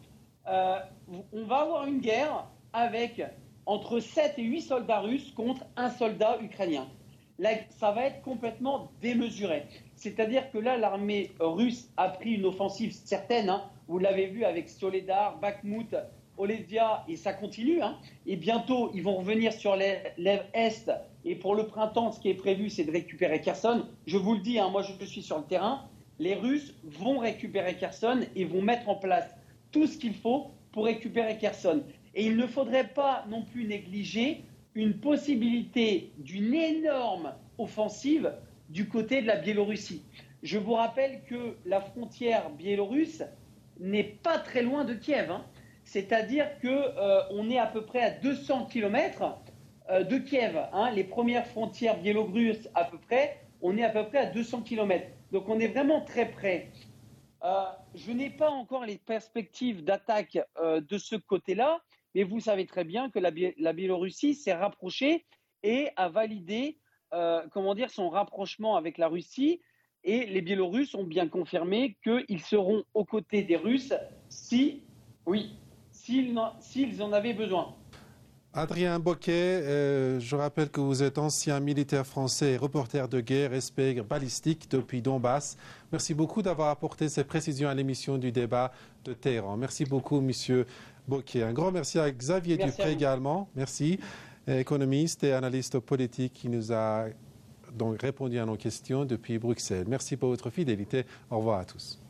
on va avoir une guerre avec entre 7 et 8 soldats russes contre un soldat ukrainien. Là, ça va être complètement démesuré. C'est-à-dire que là, l'armée russe a pris une offensive certaine. Vous l'avez vu avec Soledar, Bakhmout, Olesia, et ça continue. Et bientôt, ils vont revenir sur l'aile Est. Et pour le printemps, ce qui est prévu, c'est de récupérer Kherson. Je vous le dis, moi je suis sur le terrain. Les Russes vont récupérer Kherson et vont mettre en place tout ce qu'il faut pour récupérer Kherson. Et il ne faudrait pas non plus négliger une possibilité d'une énorme offensive du côté de la Biélorussie. Je vous rappelle que la frontière biélorusse n'est pas très loin de Kiev. C'est-à-dire qu'on est à peu près à 200 km de Kiev. Les premières frontières biélorusses, à peu près, on est à peu près à 200 km. Donc on est vraiment très près. Je n'ai pas encore les perspectives d'attaque de ce côté-là, mais vous savez très bien que la Biélorussie s'est rapprochée et a validé son rapprochement avec la Russie. Et les Biélorusses ont bien confirmé qu'ils seront aux côtés des Russes s'ils en avaient besoin. Adrien Bocquet, je rappelle que vous êtes ancien militaire français et reporter de guerre, espiègle balistique depuis Donbass. Merci beaucoup d'avoir apporté ces précisions à l'émission du débat de Téhéran. Merci beaucoup, monsieur Bocquet. Un grand merci à Xavier Dupré également. Merci, économiste et analyste politique qui nous a donc répondu à nos questions depuis Bruxelles. Merci pour votre fidélité. Au revoir à tous.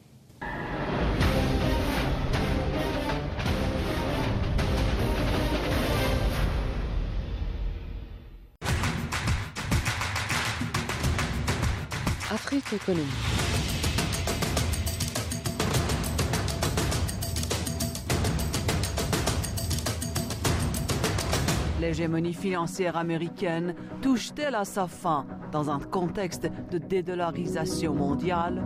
Afrique économique. L'hégémonie financière américaine touche-t-elle à sa fin dans un contexte de dédollarisation mondiale?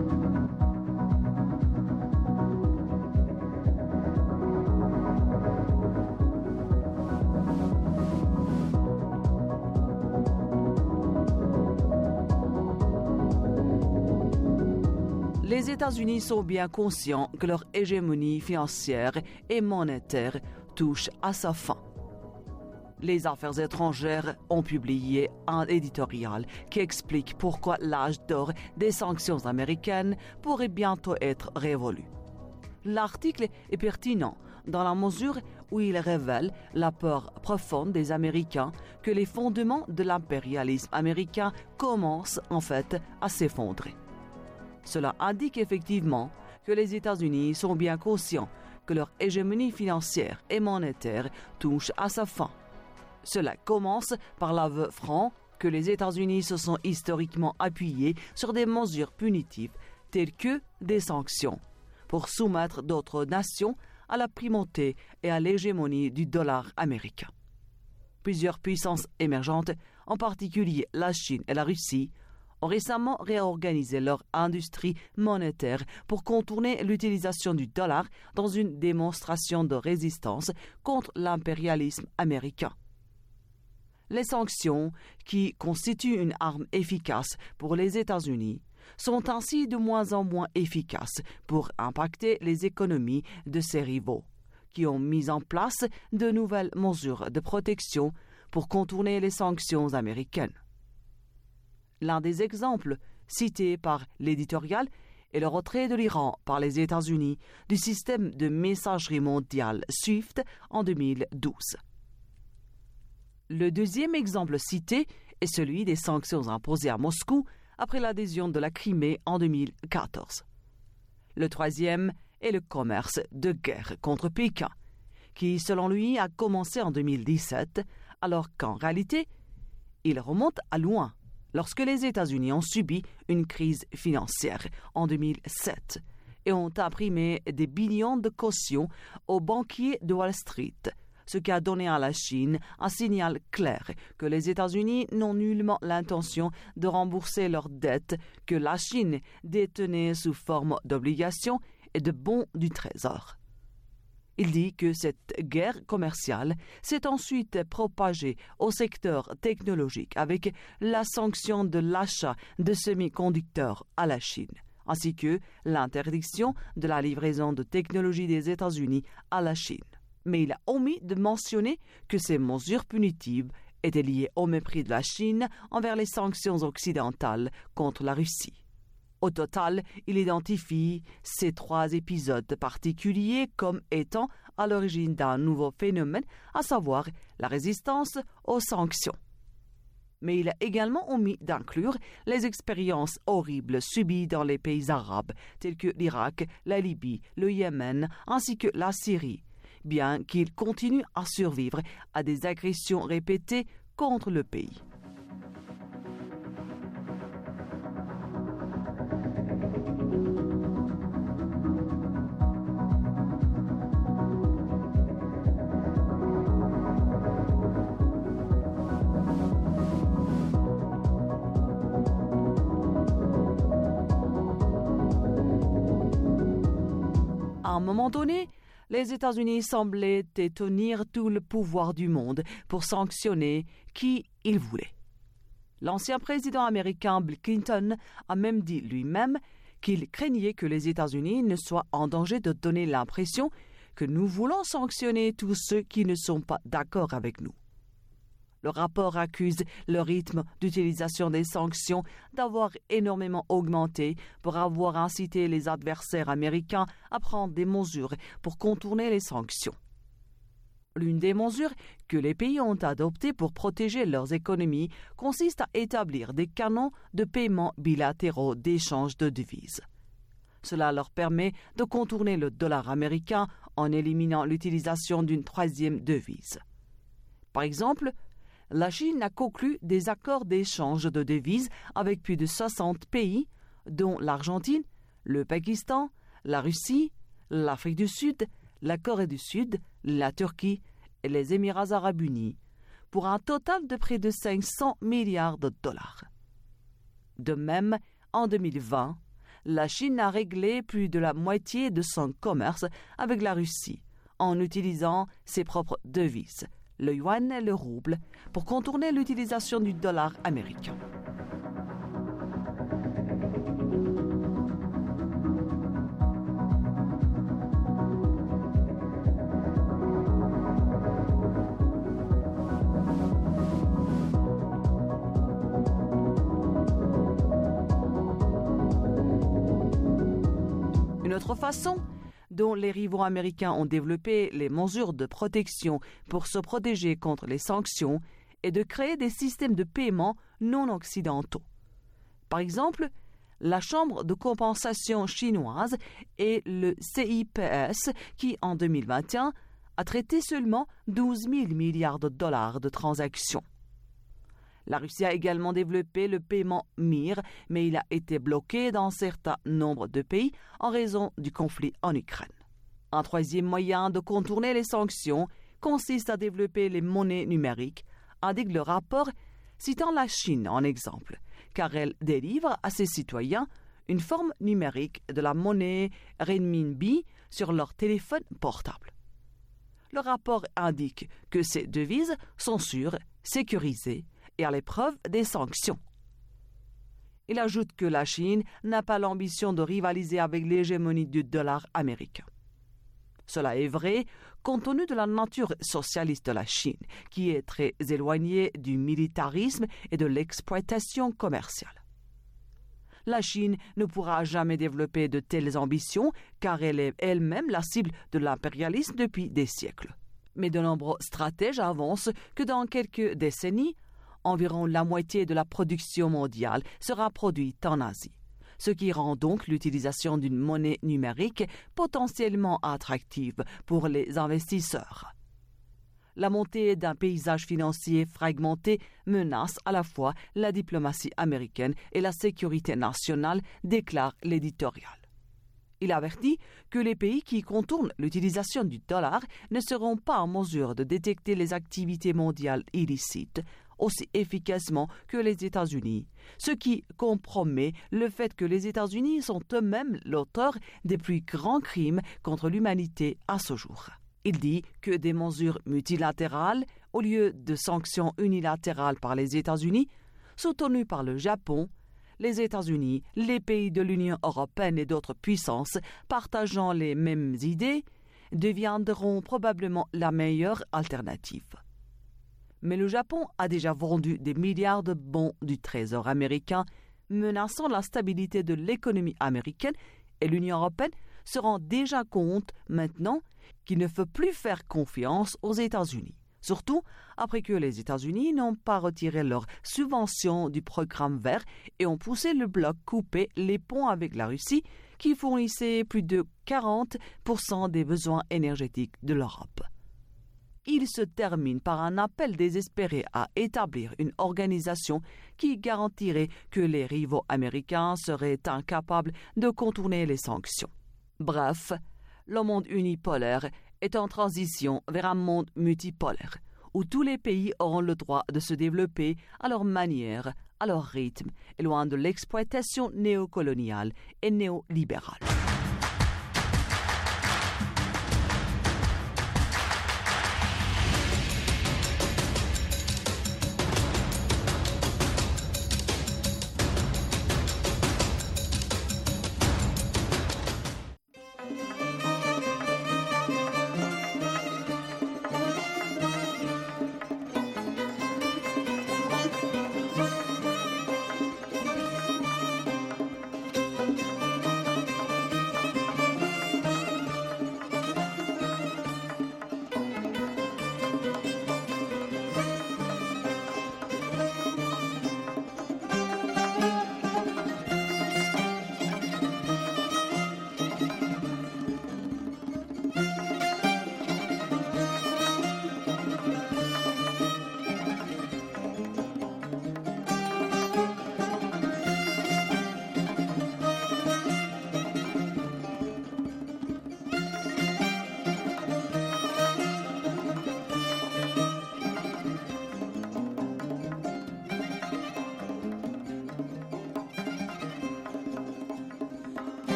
Les États-Unis sont bien conscients que leur hégémonie financière et monétaire touche à sa fin. Les Affaires étrangères ont publié un éditorial qui explique pourquoi l'âge d'or des sanctions américaines pourrait bientôt être révolu. L'article est pertinent dans la mesure où il révèle la peur profonde des Américains que les fondements de l'impérialisme américain commencent en fait à s'effondrer. Cela indique effectivement que les États-Unis sont bien conscients que leur hégémonie financière et monétaire touche à sa fin. Cela commence par l'aveu franc que les États-Unis se sont historiquement appuyés sur des mesures punitives telles que des sanctions pour soumettre d'autres nations à la primauté et à l'hégémonie du dollar américain. Plusieurs puissances émergentes, en particulier la Chine et la Russie, ont récemment réorganisé leur industrie monétaire pour contourner l'utilisation du dollar dans une démonstration de résistance contre l'impérialisme américain. Les sanctions, qui constituent une arme efficace pour les États-Unis, sont ainsi de moins en moins efficaces pour impacter les économies de ses rivaux, qui ont mis en place de nouvelles mesures de protection pour contourner les sanctions américaines. L'un des exemples cités par l'éditorial est le retrait de l'Iran par les États-Unis du système de messagerie mondiale SWIFT en 2012. Le deuxième exemple cité est celui des sanctions imposées à Moscou après l'adhésion de la Crimée en 2014. Le troisième est le commerce de guerre contre Pékin, qui, selon lui, a commencé en 2017, alors qu'en réalité, il remonte à loin, lorsque les États-Unis ont subi une crise financière en 2007 et ont imprimé des billions de cautions aux banquiers de Wall Street, ce qui a donné à la Chine un signal clair que les États-Unis n'ont nullement l'intention de rembourser leurs dettes que la Chine détenait sous forme d'obligations et de bons du Trésor. Il dit que cette guerre commerciale s'est ensuite propagée au secteur technologique avec la sanction de l'achat de semi-conducteurs à la Chine, ainsi que l'interdiction de la livraison de technologies des États-Unis à la Chine. Mais il a omis de mentionner que ces mesures punitives étaient liées au mépris de la Chine envers les sanctions occidentales contre la Russie. Au total, il identifie ces trois épisodes particuliers comme étant à l'origine d'un nouveau phénomène, à savoir la résistance aux sanctions. Mais il a également omis d'inclure les expériences horribles subies dans les pays arabes, tels que l'Irak, la Libye, le Yémen, ainsi que la Syrie, bien qu'il continue à survivre à des agressions répétées contre le pays. À un moment donné, les États-Unis semblaient détenir tout le pouvoir du monde pour sanctionner qui ils voulaient. L'ancien président américain Bill Clinton a même dit lui-même qu'il craignait que les États-Unis ne soient en danger de donner l'impression que nous voulons sanctionner tous ceux qui ne sont pas d'accord avec nous. Le rapport accuse le rythme d'utilisation des sanctions d'avoir énormément augmenté pour avoir incité les adversaires américains à prendre des mesures pour contourner les sanctions. L'une des mesures que les pays ont adoptées pour protéger leurs économies consiste à établir des canons de paiement bilatéraux d'échange de devises. Cela leur permet de contourner le dollar américain en éliminant l'utilisation d'une troisième devise. Par exemple, la Chine a conclu des accords d'échange de devises avec plus de 60 pays, dont l'Argentine, le Pakistan, la Russie, l'Afrique du Sud, la Corée du Sud, la Turquie et les Émirats arabes unis, pour un total de près de 500 milliards de dollars. De même, en 2020, la Chine a réglé plus de la moitié de son commerce avec la Russie en utilisant ses propres devises, le yuan et le rouble, pour contourner l'utilisation du dollar américain. Une autre façon dont les rivaux américains ont développé les mesures de protection pour se protéger contre les sanctions est de créer des systèmes de paiement non occidentaux. Par exemple, la Chambre de compensation chinoise et le CIPS qui, en 2021, a traité seulement 12 000 milliards de dollars de transactions. La Russie a également développé le paiement MIR, mais il a été bloqué dans certains nombres de pays en raison du conflit en Ukraine. Un troisième moyen de contourner les sanctions consiste à développer les monnaies numériques, indique le rapport citant la Chine en exemple, car elle délivre à ses citoyens une forme numérique de la monnaie renminbi sur leur téléphone portable. Le rapport indique que ces devises sont sûres, sécurisées et à l'épreuve des sanctions. Il ajoute que la Chine n'a pas l'ambition de rivaliser avec l'hégémonie du dollar américain. Cela est vrai compte tenu de la nature socialiste de la Chine, qui est très éloignée du militarisme et de l'exploitation commerciale. La Chine ne pourra jamais développer de telles ambitions car elle est elle-même la cible de l'impérialisme depuis des siècles. Mais de nombreux stratèges avancent que dans quelques décennies, environ la moitié de la production mondiale sera produite en Asie, ce qui rend donc l'utilisation d'une monnaie numérique potentiellement attractive pour les investisseurs. La montée d'un paysage financier fragmenté menace à la fois la diplomatie américaine et la sécurité nationale, déclare l'éditorial. Il avertit que les pays qui contournent l'utilisation du dollar ne seront pas en mesure de détecter les activités mondiales illicites aussi efficacement que les États-Unis, ce qui compromet le fait que les États-Unis sont eux-mêmes l'auteur des plus grands crimes contre l'humanité à ce jour. Il dit que des mesures multilatérales, au lieu de sanctions unilatérales par les États-Unis, soutenues par le Japon, les États-Unis, les pays de l'Union européenne et d'autres puissances partageant les mêmes idées, deviendront probablement la meilleure alternative. Mais le Japon a déjà vendu des milliards de bons du Trésor américain, menaçant la stabilité de l'économie américaine, et l'Union européenne se rend déjà compte maintenant qu'il ne faut plus faire confiance aux États-Unis, surtout après que les États-Unis n'ont pas retiré leurs subventions du programme vert et ont poussé le bloc couper les ponts avec la Russie, qui fournissait plus de 40% des besoins énergétiques de l'Europe. Il se termine par un appel désespéré à établir une organisation qui garantirait que les rivaux américains seraient incapables de contourner les sanctions. Bref, le monde unipolaire est en transition vers un monde multipolaire, où tous les pays auront le droit de se développer à leur manière, à leur rythme, et loin de l'exploitation néocoloniale et néolibérale.